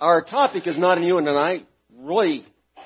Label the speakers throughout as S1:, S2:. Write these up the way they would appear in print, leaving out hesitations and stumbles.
S1: Our topic is not new, and I really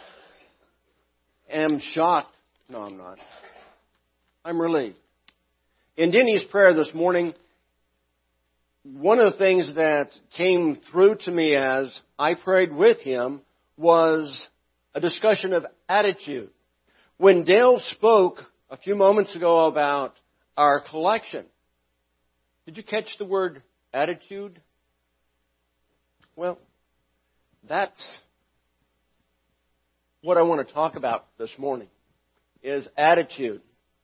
S1: am shocked. No, I'm not. I'm relieved. In Denny's prayer this morning, one of the things that came through to me as I prayed with him was a discussion of attitude. When Dale spoke a few moments ago about our collection, did you catch the word attitude? Well, that's what I want to talk about this morning, is attitude.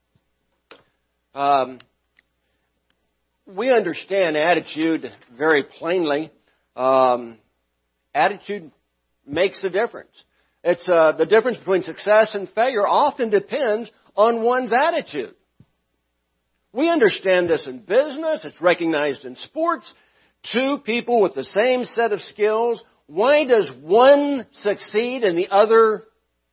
S1: We understand attitude very plainly. Attitude makes a difference. It's the difference between success and failure often depends on one's attitude. We understand this in business. It's recognized in sports. Two people with the same set of skills. Why does one succeed and the other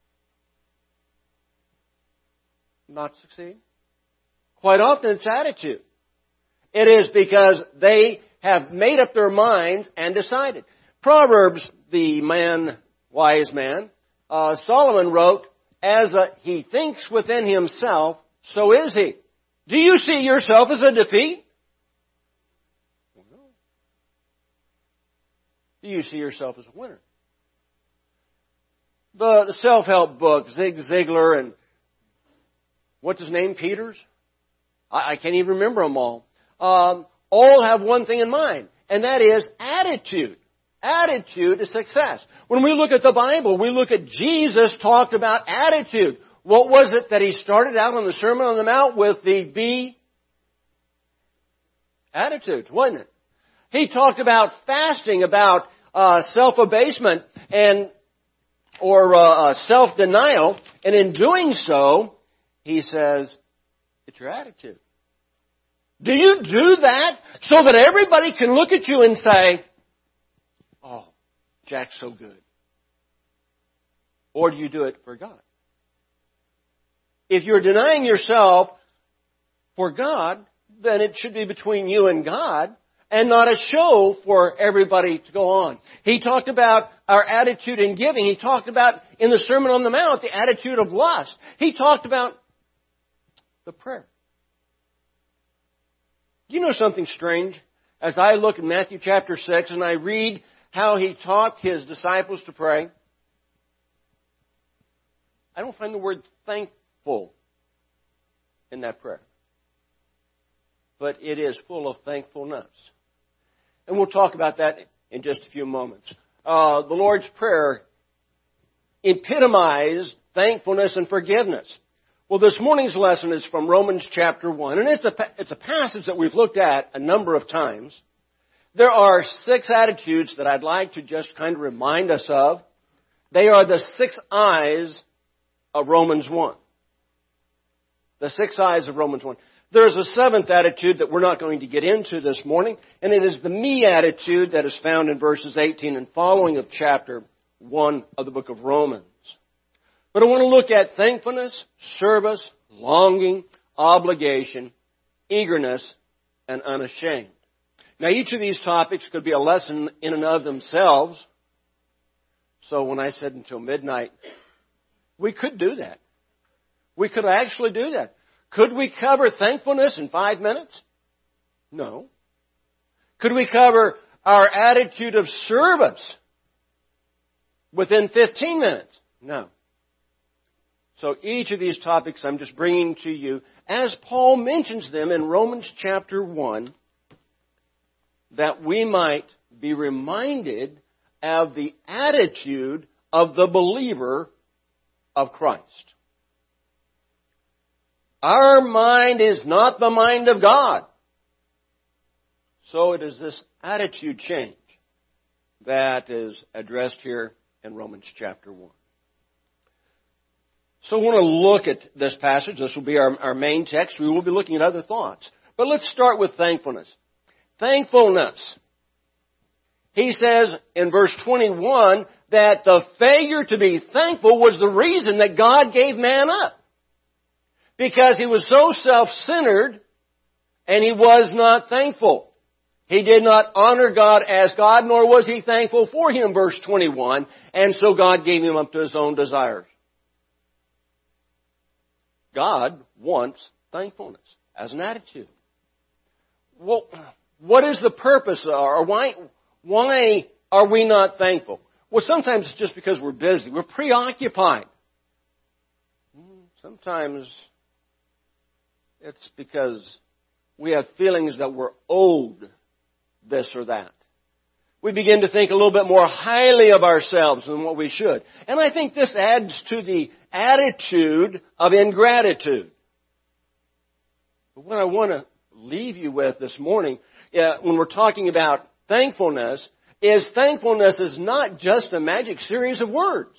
S1: not succeed? Quite often it's attitude. It is because they have made up their minds and decided. Proverbs, the wise man, Solomon wrote, as he thinks within himself, so is he. Do you see yourself as a defeat? No. Do you see yourself as a winner? The self-help book, Zig Ziglar and what's his name, Peters? I can't even remember them all. All have one thing in mind, and that is attitude. Attitude is success. When we look at the Bible, we look at Jesus talked about attitude. What was it that he started out on the Sermon on the Mount with? The attitudes, wasn't it? He talked about fasting, about self-abasement or self-denial, and in doing so, he says, it's your attitude. Do you do that so that everybody can look at you and say, oh, Jack's so good? Or do you do it for God? If you're denying yourself for God, then it should be between you and God and not a show for everybody to go on. He talked about our attitude in giving. He talked about, in the Sermon on the Mount, the attitude of lust. He talked about the prayer. Do you know something strange? As I look at Matthew chapter 6 and I read how he taught his disciples to pray, I don't find the word thankful in that prayer. But it is full of thankfulness. And we'll talk about that in just a few moments. The Lord's Prayer epitomized thankfulness and forgiveness. Well, this morning's lesson is from Romans chapter 1, and it's a passage that we've looked at a number of times. There are 6 attitudes that I'd like to just kind of remind us of. They are the 6 eyes of Romans 1. The 6 eyes of Romans 1. There's a 7th attitude that we're not going to get into this morning, and it is the me attitude that is found in verses 18 and following of chapter 1 of the book of Romans. But I want to look at thankfulness, service, longing, obligation, eagerness, and unashamed. Now, each of these topics could be a lesson in and of themselves. So when I said until midnight, we could do that. We could actually do that. Could we cover thankfulness in 5 minutes? No. Could we cover our attitude of service within 15 minutes? No. So each of these topics I'm just bringing to you as Paul mentions them in Romans chapter 1, that we might be reminded of the attitude of the believer of Christ. Our mind is not the mind of God. So it is this attitude change that is addressed here in Romans chapter 1. So I want to look at this passage. This will be our main text. We will be looking at other thoughts. But let's start with thankfulness. Thankfulness. He says in verse 21 that the failure to be thankful was the reason that God gave man up. Because he was so self-centered and he was not thankful. He did not honor God as God, nor was he thankful for him, verse 21, and so God gave him up to his own desires. God wants thankfulness as an attitude. Well, what is the purpose, or why are we not thankful? Well, sometimes it's just because we're busy. We're preoccupied. Sometimes it's because we have feelings that we're owed this or that. We begin to think a little bit more highly of ourselves than what we should. And I think this adds to the attitude of ingratitude. But what I want to leave you with this morning, when we're talking about thankfulness is not just a magic series of words.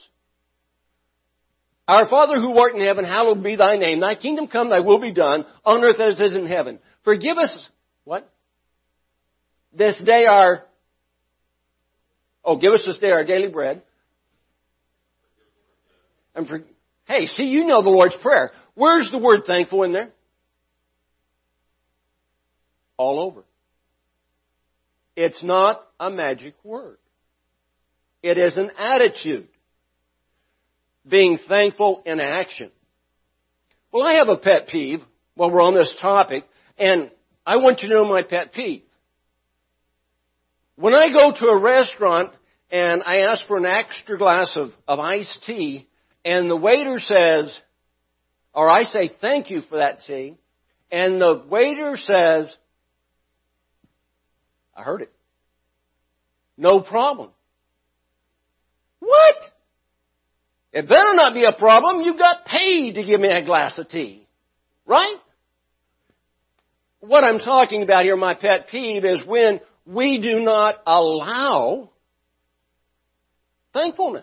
S1: Our Father who art in heaven, hallowed be thy name. Thy kingdom come, thy will be done, on earth as it is in heaven. Forgive us, what? This day give us this day our daily bread. Hey, see, you know the Lord's Prayer. Where's the word thankful in there? All over. It's not a magic word. It is an attitude. Being thankful in action. Well, I have a pet peeve while we're on this topic, and I want you to know my pet peeve. When I go to a restaurant and I ask for an extra glass of iced tea, and the waiter says, or I say thank you for that tea, and the waiter says, I heard it. No problem. What? It better not be a problem. You got paid to give me a glass of tea. Right? What I'm talking about here, my pet peeve, is when we do not allow thankfulness.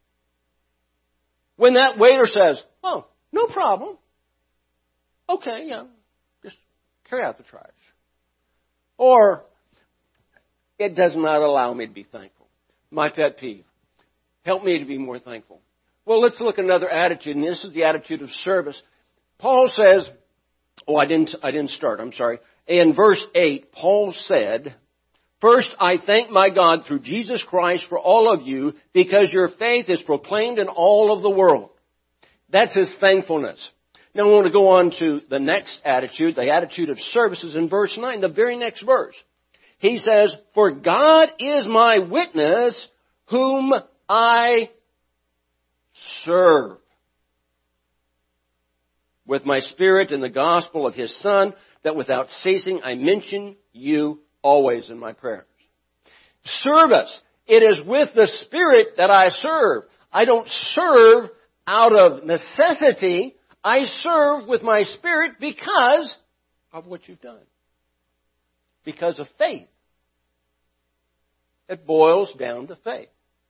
S1: When that waiter says, oh, no problem. Okay, yeah, just carry out the trash. Or, it does not allow me to be thankful. My pet peeve. Help me to be more thankful. Well, let's look at another attitude, and this is the attitude of service. Paul says, I didn't start, I'm sorry. In verse 8, Paul said, first, I thank my God through Jesus Christ for all of you, because your faith is proclaimed in all of the world. That's his thankfulness. Now I want to go on to the next attitude, the attitude of service is in verse 9, the very next verse. He says, for God is my witness, whom I serve with my spirit in the gospel of his Son, that without ceasing I mention you always in my prayers. Service. It is with the Spirit that I serve. I don't serve out of necessity. I serve with my Spirit because of what you've done. Because of faith. It boils down to faith.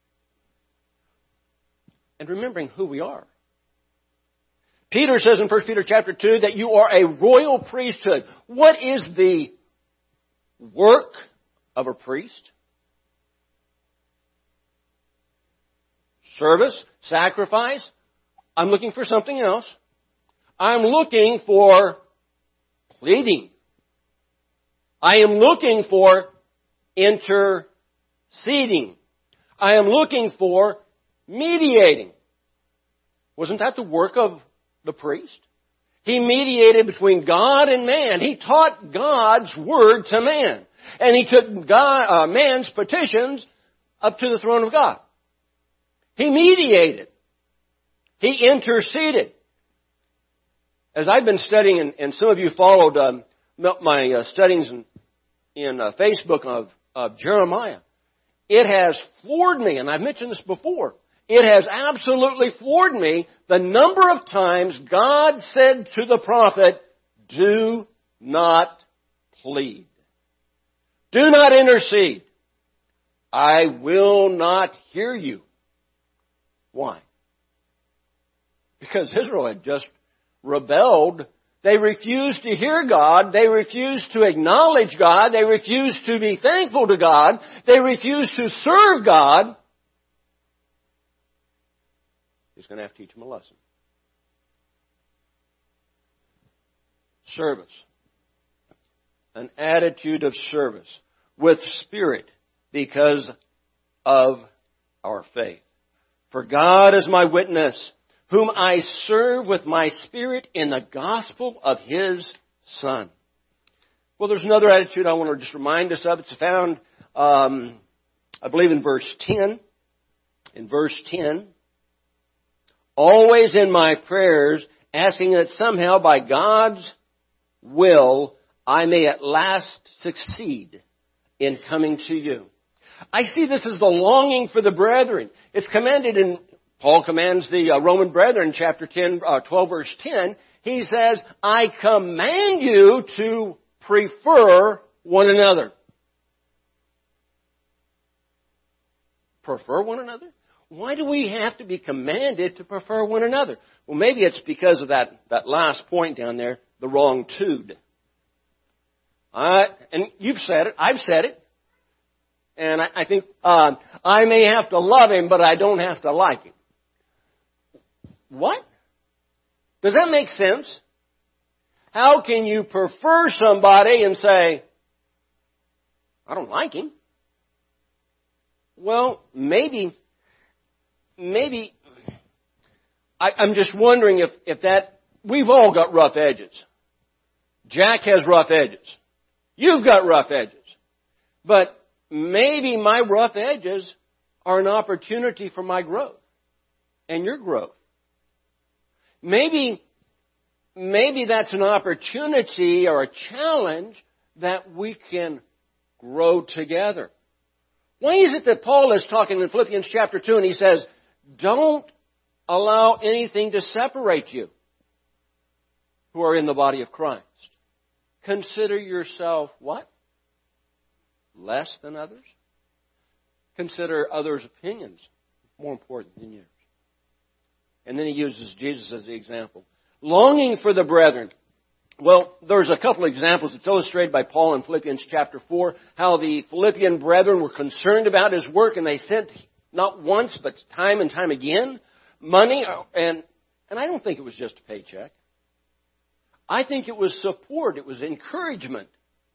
S1: And remembering who we are. Peter says in 1 Peter chapter 2 that you are a royal priesthood. What is the work of a priest? Service, sacrifice. I'm looking for something else. I'm looking for pleading. I am looking for interceding. I am looking for mediating. Wasn't that the work of the priest? He mediated between God and man. He taught God's word to man. And he took man's petitions up to the throne of God. He mediated. He interceded. As I've been studying, and some of you followed my studies in Facebook of Jeremiah, it has floored me, and I've mentioned this before. It has absolutely floored me the number of times God said to the prophet, do not plead. Do not intercede. I will not hear you. Why? Because Israel had just rebelled. They refused to hear God. They refused to acknowledge God. They refused to be thankful to God. They refused to serve God. He's going to have to teach them a lesson. Service. An attitude of service. with spirit because of our faith. For God is my witness, whom I serve with my spirit in the gospel of His Son. Well, there's another attitude I want to just remind us of. It's found, I believe, in verse 10. In verse 10, always in my prayers, asking that somehow by God's will I may at last succeed in coming to you. I see this as the longing for the brethren. It's commanded in, Paul commands the Roman brethren, chapter 12, verse 10. He says, I command you to prefer one another. Prefer one another? Why do we have to be commanded to prefer one another? Well, maybe it's because of that last point down there, the wrong tude. And you've said it, I've said it. And I think I may have to love him, but I don't have to like him. What? Does that make sense? How can you prefer somebody and say, I don't like him? Well, maybe I'm just wondering if that, we've all got rough edges. Jack has rough edges. You've got rough edges. But maybe my rough edges are an opportunity for my growth and your growth. Maybe that's an opportunity or a challenge that we can grow together. Why is it that Paul is talking in Philippians chapter 2 and he says, don't allow anything to separate you who are in the body of Christ. Consider yourself what? Less than others? Consider others' opinions more important than yours. And then he uses Jesus as the example. Longing for the brethren. Well, there's a couple of examples. It's illustrated by Paul in Philippians chapter 4, how the Philippian brethren were concerned about his work and they sent not once but time and time again money. And I don't think it was just a paycheck. I think it was support. It was encouragement.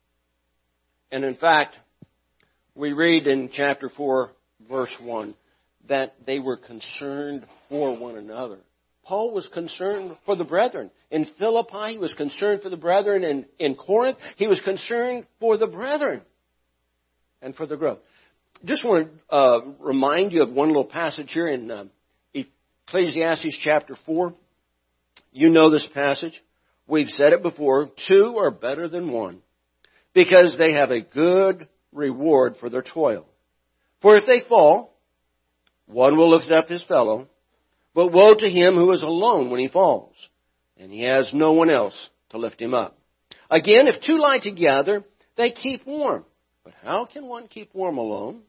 S1: And in fact, we read in chapter 4, verse 1, that they were concerned for one another. Paul was concerned for the brethren. In Philippi, he was concerned for the brethren. In Corinth, he was concerned for the brethren and for the growth. Just want to remind you of one little passage here in Ecclesiastes chapter 4. You know this passage. We've said it before. 2 are better than 1 because they have a good reward for their toil. For if they fall, one will lift up his fellow. But woe to him who is alone when he falls, and he has no one else to lift him up. Again, if 2 lie together, they keep warm. But how can one keep warm alone?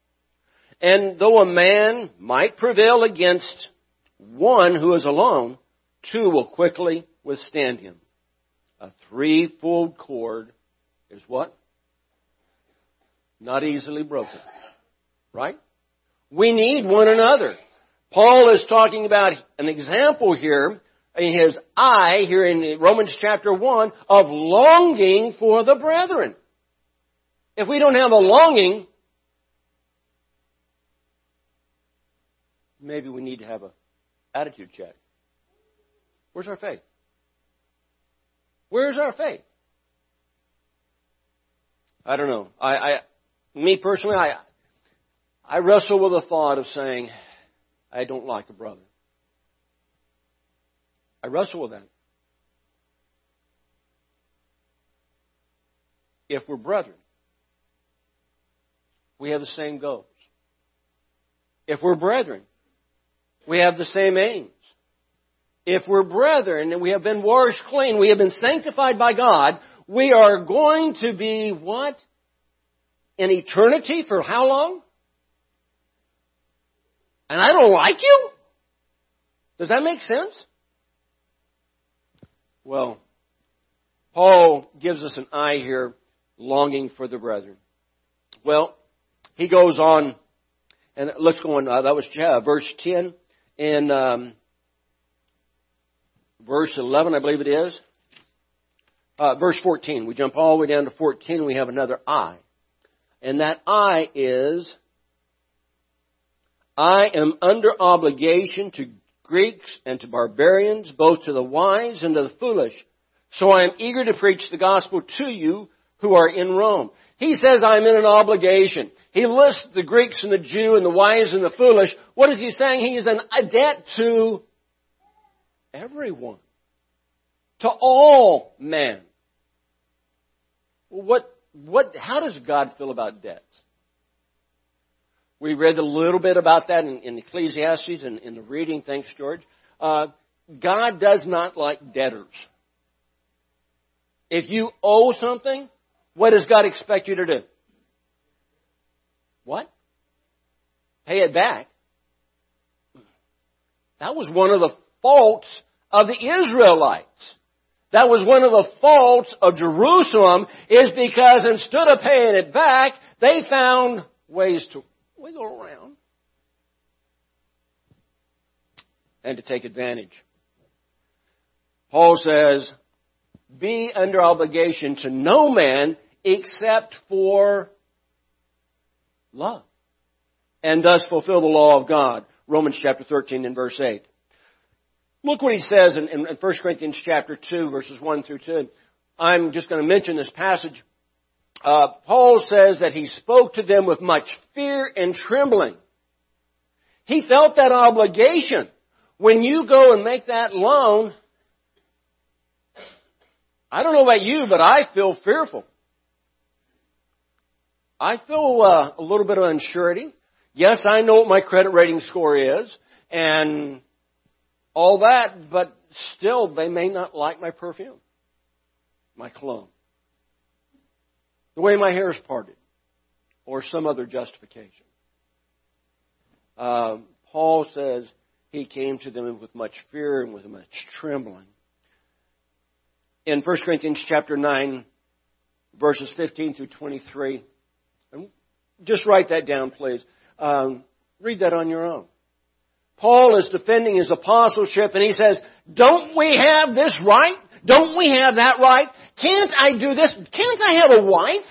S1: And though a man might prevail against one who is alone, 2 will quickly withstand him. A threefold cord is what? Not easily broken. Right? We need one another. Paul is talking about an example here in his eye, here in Romans chapter 1, of longing for the brethren. If we don't have a longing, maybe we need to have an attitude check. Where's our faith? Where's our faith? I don't know. Me personally, I wrestle with the thought of saying, I don't like a brother. I wrestle with that. If we're brethren, we have the same goals. If we're brethren, we have the same aims. If we're brethren and we have been washed clean, we have been sanctified by God, we are going to be what? In eternity for how long? And I don't like you? Does that make sense? Well, Paul gives us an eye here, longing for the brethren. Well, he goes on, and let's go on. That was verse 10 and verse 11, I believe it is. Verse 14. We jump all the way down to 14, and we have another eye. And that I is, I am under obligation to Greeks and to barbarians, both to the wise and to the foolish. So I am eager to preach the gospel to you who are in Rome. He says I'm in an obligation. He lists the Greeks and the Jew and the wise and the foolish. What is he saying? He is in a debt to everyone. To all men. How does God feel about debts? We read a little bit about that in Ecclesiastes and in the reading. Thanks, George. God does not like debtors. If you owe something, what does God expect you to do? What? Pay it back. That was one of the faults of the Israelites. That was one of the faults of Jerusalem, is because instead of paying it back, they found ways to wiggle around and to take advantage. Paul says, be under obligation to no man except for love, and thus fulfill the law of God. Romans chapter 13 and verse 8. Look what he says in 1 Corinthians chapter 2, verses 1 through 2. I'm just going to mention this passage. Paul says that he spoke to them with much fear and trembling. He felt that obligation. When you go and make that loan, I don't know about you, but I feel fearful. I feel a little bit of unsurety. Yes, I know what my credit rating score is and all that, but still they may not like my perfume, my cologne, the way my hair is parted, or some other justification. Paul says he came to them with much fear and with much trembling. In 1 Corinthians chapter 9, verses 15 through 23, just write that down, please. Read that on your own. Paul is defending his apostleship, and he says, don't we have this right? Don't we have that right? Can't I do this? Can't I have a wife?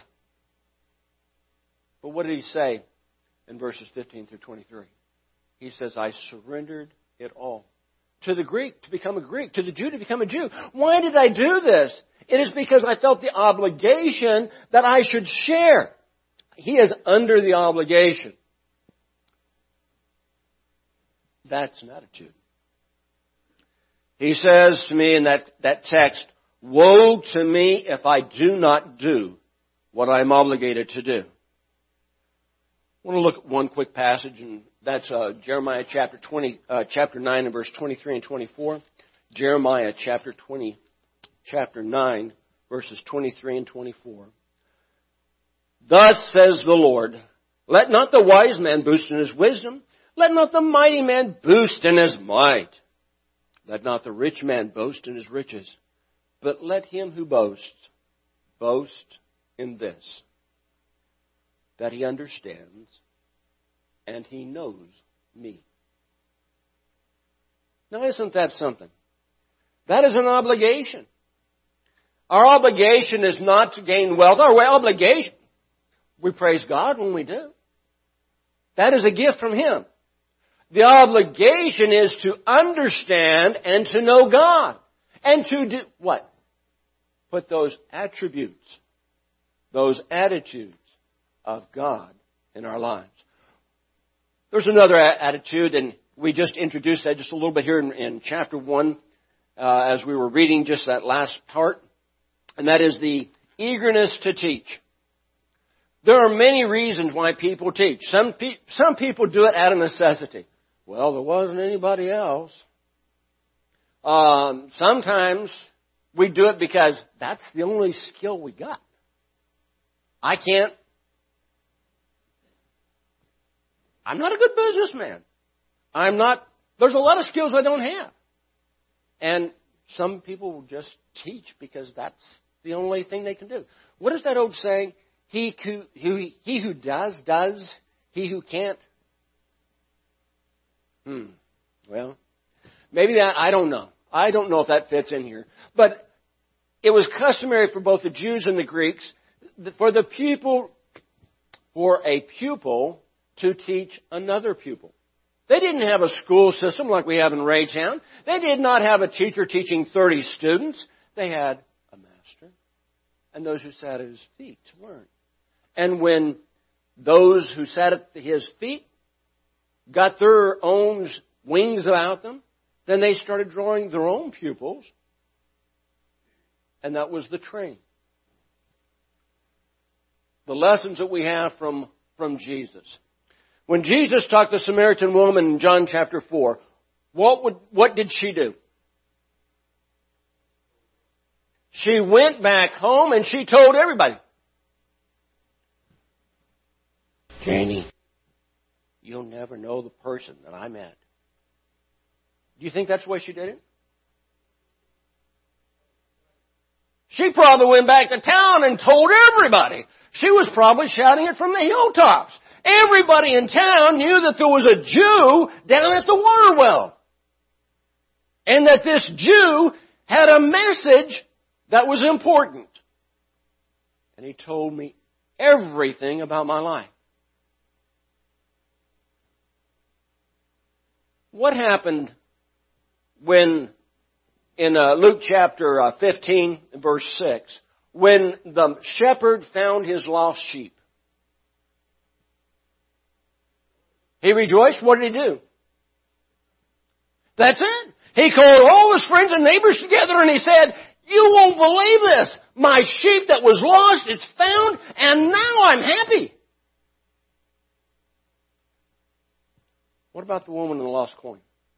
S1: But what did he say in verses 15 through 23? He says, I surrendered it all. To the Greek, to become a Greek. To the Jew, to become a Jew. Why did I do this? It is because I felt the obligation that I should share. He is under the obligation. That's an attitude. He says to me in that text, woe to me if I do not do what I am obligated to do. I want to look at one quick passage, and that's Jeremiah chapter 9 and verse 23 and 24. Jeremiah chapter 9, verses 23 and 24. Thus says the Lord, let not the wise man boast in his wisdom, let not the mighty man boast in his might. Let not the rich man boast in his riches, but let him who boasts, boast in this, that he understands and he knows me. Now isn't that something? That is an obligation. Our obligation is not to gain wealth. Our obligation, we praise God when we do. That is a gift from Him. The obligation is to understand and to know God. And to do what? Put those attributes, those attitudes of God in our lives. There's another attitude, and we just introduced that just a little bit here in chapter 1 as we were reading just that last part. And that is the eagerness to teach. There are many reasons why people teach. Some people do it out of necessity. Well, there wasn't anybody else. Sometimes we do it because that's the only skill we got. I'm not a good businessman. There's a lot of skills I don't have. And some people will just teach because that's the only thing they can do. What is that old saying? He who does. He who can't. Well, maybe that, I don't know. I don't know if that fits in here. But it was customary for both the Jews and the Greeks, for the people for a pupil to teach another pupil. They didn't have a school system like we have in Raytown. They did not have a teacher teaching 30 students. They had a master and those who sat at his feet to learn. And when those who sat at his feet got their own wings about them, then they started drawing their own pupils. And that was the train. The lessons that we have from Jesus. When Jesus taught the Samaritan woman in John chapter 4, what did she do? She went back home and she told everybody. Janie, you'll never know the person that I met. Do you think that's the way she did it? She probably went back to town and told everybody. She was probably shouting it from the hilltops. Everybody in town knew that there was a Jew down at the water well. And that this Jew had a message that was important. And he told me everything about my life. What happened when, in Luke chapter 15, verse 6, when the shepherd found his lost sheep? He rejoiced. What did he do? That's it. He called all his friends and neighbors together and he said, you won't believe this. My sheep that was lost, it's found, and now I'm happy. What about the woman in the lost coin?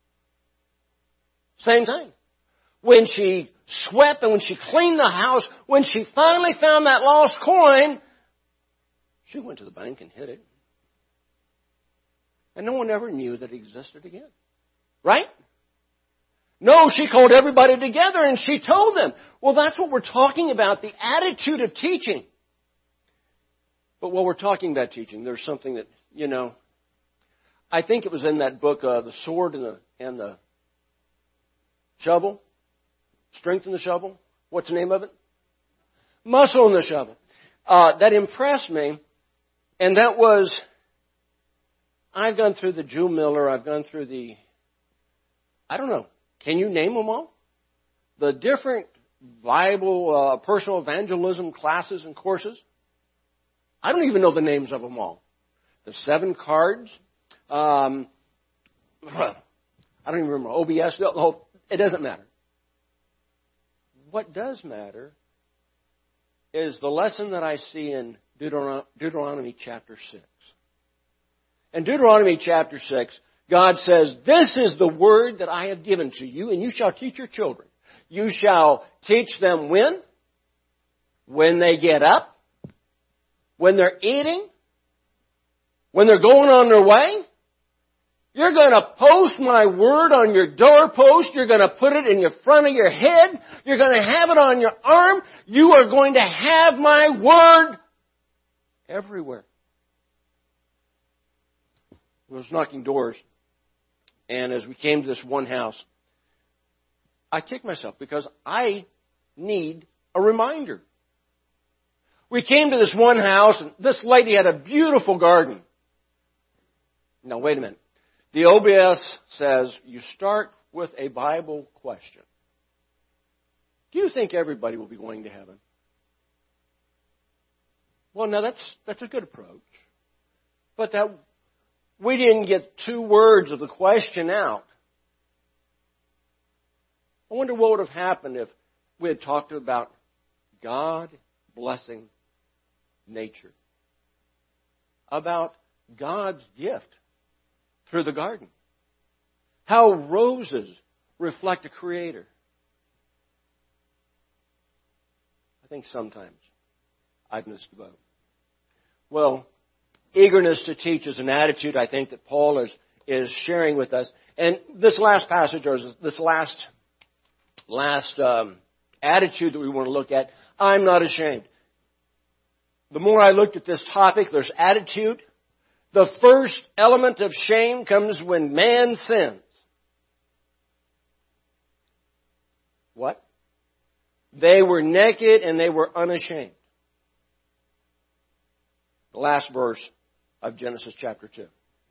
S1: Same thing. When she swept and when she cleaned the house, when she finally found that lost coin, she went to the bank and hid it. And no one ever knew that it existed again. Right? No, she called everybody together and she told them. Well, that's what we're talking about, the attitude of teaching. But while we're talking about teaching, there's something that, I think it was in that book, The Sword and the Shovel. Strength in the Shovel. What's the name of it? Muscle in the Shovel. That impressed me. And that was, I've gone through the Jew Miller. I've gone through I don't know. Can you name them all? The different Bible, personal evangelism classes and courses. I don't even know the names of them all. The 7 cards. I don't even remember. OBS. It doesn't matter. What does matter is the lesson that I see in Deuteronomy chapter 6. In Deuteronomy chapter 6, God says, this is the word that I have given to you, and you shall teach your children. You shall teach them when? When they get up, when they're eating, when they're going on their way. You're going to post my word on your doorpost. You're going to put it in your front of your head. You're going to have it on your arm. You are going to have my word everywhere. I was knocking doors, and as we came to this one house, I kicked myself because I need a reminder. We came to this one house, and this lady had a beautiful garden. Now, wait a minute. The OBS says you start with a Bible question. Do you think everybody will be going to heaven? Well, now that's a good approach. But we didn't get 2 words of the question out. I wonder what would have happened if we had talked about God blessing nature. About God's gift through the garden. How roses reflect a creator. I think sometimes I've missed the boat. Well, eagerness to teach is an attitude I think that Paul is sharing with us. And this last passage, or this last attitude that we want to look at, I'm not ashamed. The more I looked at this topic, there's attitude. The first element of shame comes when man sins. What? They were naked and they were unashamed. The last verse of Genesis chapter 2.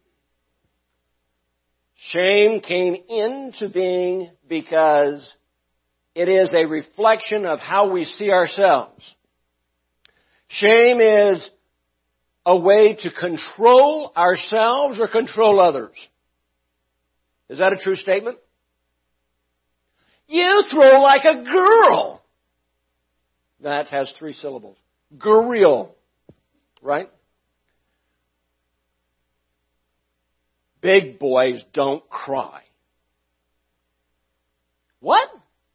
S1: Shame came into being because it is a reflection of how we see ourselves. Shame is a way to control ourselves or control others. Is that a true statement? You throw like a girl. That has 3 syllables. Girl. Right? Big boys don't cry. What?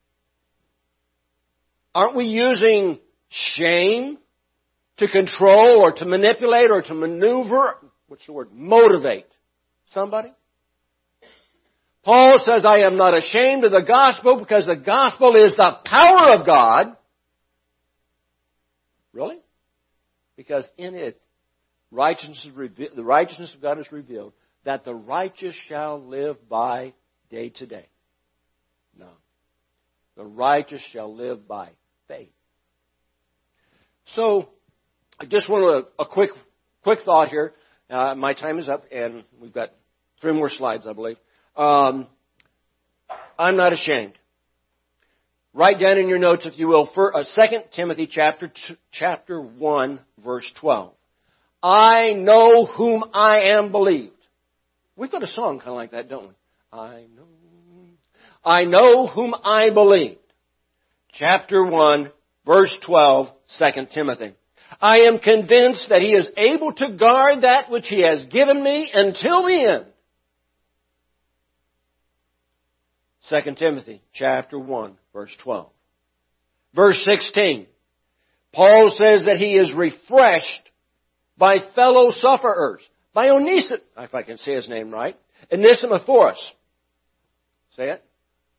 S1: Aren't we using shame to control or to manipulate or to maneuver? What's the word? Motivate somebody? Paul says, I am not ashamed of the gospel because the gospel is the power of God. Really? Because in it, the righteousness of God is revealed, that the righteous shall live by day to day. No. The righteous shall live by faith. So, I just want a quick thought here. My time is up, and we've got 3 more slides, I believe. I'm not ashamed. Write down in your notes, if you will, 2 Timothy chapter 1, verse 12. I know whom I am believed. We've got a song kind of like that, don't we? I know whom I believed. Chapter 1, verse 12, 2 Timothy. I am convinced that He is able to guard that which He has given me until the end. 2 Timothy chapter 1, verse 12. Verse 16. Paul says that he is refreshed by fellow sufferers. By Onesimus, if I can say his name right. Onesiphorus. Say it.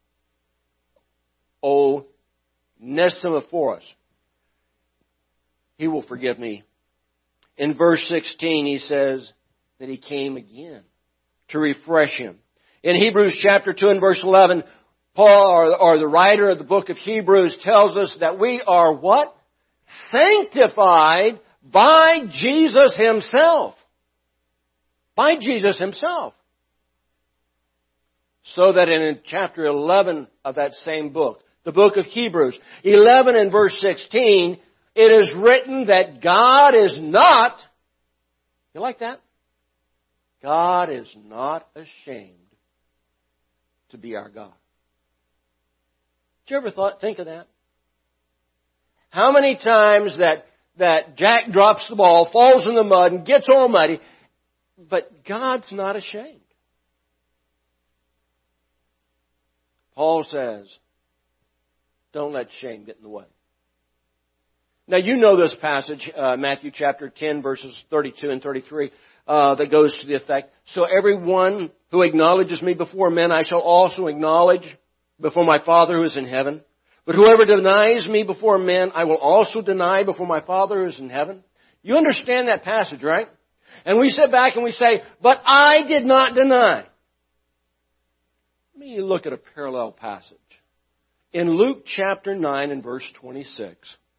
S1: Onesiphorus. He will forgive me. In verse 16 he says that he came again to refresh him. In Hebrews chapter 2 and verse 11, Paul, or the writer of the book of Hebrews, tells us that we are what? Sanctified by Jesus Himself. By Jesus Himself. So that in chapter 11 of that same book, the book of Hebrews, 11 and verse 16, it is written that God is not, you like that? God is not ashamed to be our God. Did you ever think of that? How many times that Jack drops the ball, falls in the mud, and gets all muddy, but God's not ashamed. Paul says, don't let shame get in the way. Now you know this passage, Matthew chapter 10, verses 32 and 33, that goes to the effect, so everyone who acknowledges me before men, I shall also acknowledge before my Father who is in heaven. But whoever denies me before men, I will also deny before my Father who is in heaven. You understand that passage, right? And we sit back and we say, but I did not deny. Let me look at a parallel passage. In Luke chapter 9 and verse 26,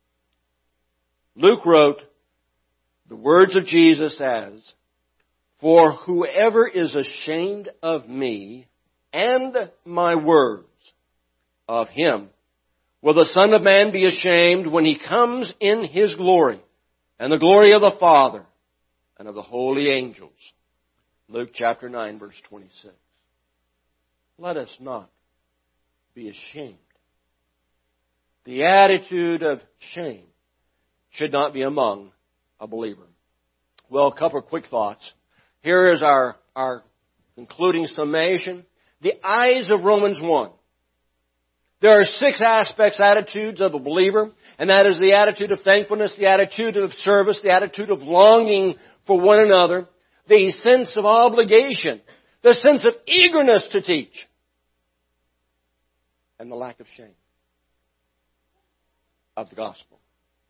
S1: Luke wrote the words of Jesus as, for whoever is ashamed of me and my words, of him will the Son of Man be ashamed when He comes in His glory and the glory of the Father and of the holy angels. Luke chapter 9 verse 26. Let us not be ashamed. The attitude of shame should not be among a believer. Well, a couple of quick thoughts. Here is our concluding summation. The eyes of Romans 1. There are 6 aspects, attitudes of a believer, and that is the attitude of thankfulness, the attitude of service, the attitude of longing for one another, the sense of obligation, the sense of eagerness to teach, and the lack of shame of the gospel.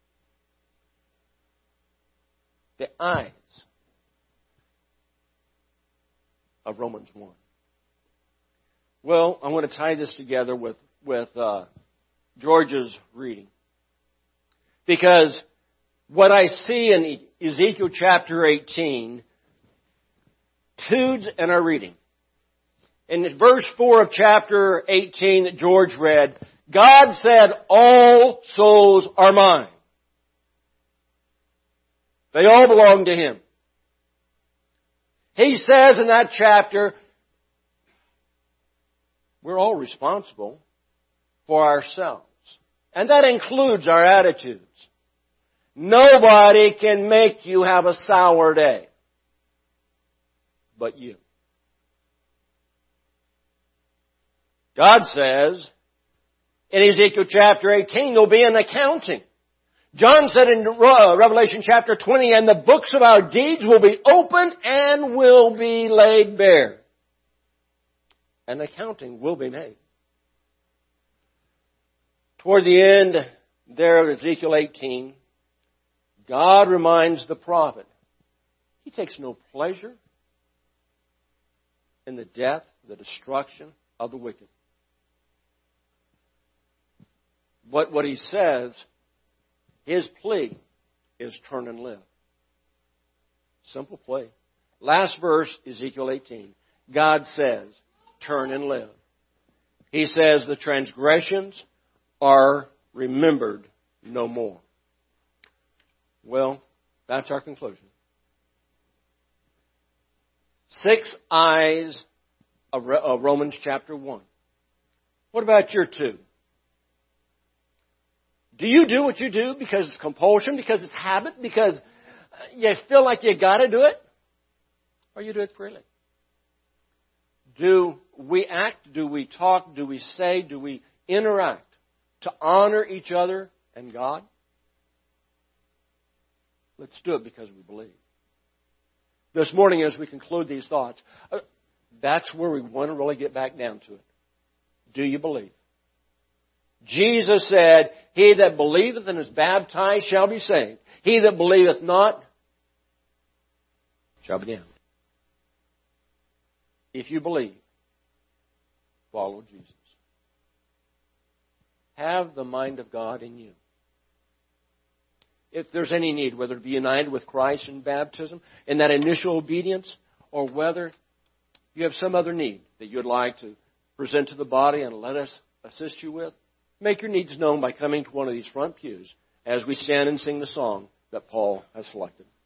S1: The eyes of Romans 1. Well, I want to tie this together with George's reading. Because what I see Ezekiel chapter 18 tudes in our reading. In verse 4 of chapter 18 that George read, God said, all souls are mine. They all belong to Him. He says in that chapter, we're all responsible for ourselves. And that includes our attitudes. Nobody can make you have a sour day but you. God says in Ezekiel chapter 18 there'll be an accounting. John said in Revelation chapter 20, and the books of our deeds will be opened and will be laid bare. An accounting will be made. Toward the end there of Ezekiel 18, God reminds the prophet, He takes no pleasure in the death, the destruction of the wicked. What He says, His plea is turn and live. Simple plea. Last verse, Ezekiel 18. God says, turn and live. He says the transgressions are remembered no more. Well, that's our conclusion. 6 eyes of Romans chapter 1. What about your 2? Do you do what you do because it's compulsion, because it's habit, because you feel like you got to do it? Or you do it freely? Do we act, do we talk, do we say, do we interact to honor each other and God? Let's do it because we believe. This morning as we conclude these thoughts, that's where we want to really get back down to it. Do you believe? Jesus said, he that believeth and is baptized shall be saved. He that believeth not shall be damned. If you believe, follow Jesus. Have the mind of God in you. If there's any need, whether to be united with Christ in baptism, in that initial obedience, or whether you have some other need that you'd like to present to the body and let us assist you with, make your needs known by coming to one of these front pews as we stand and sing the song that Paul has selected.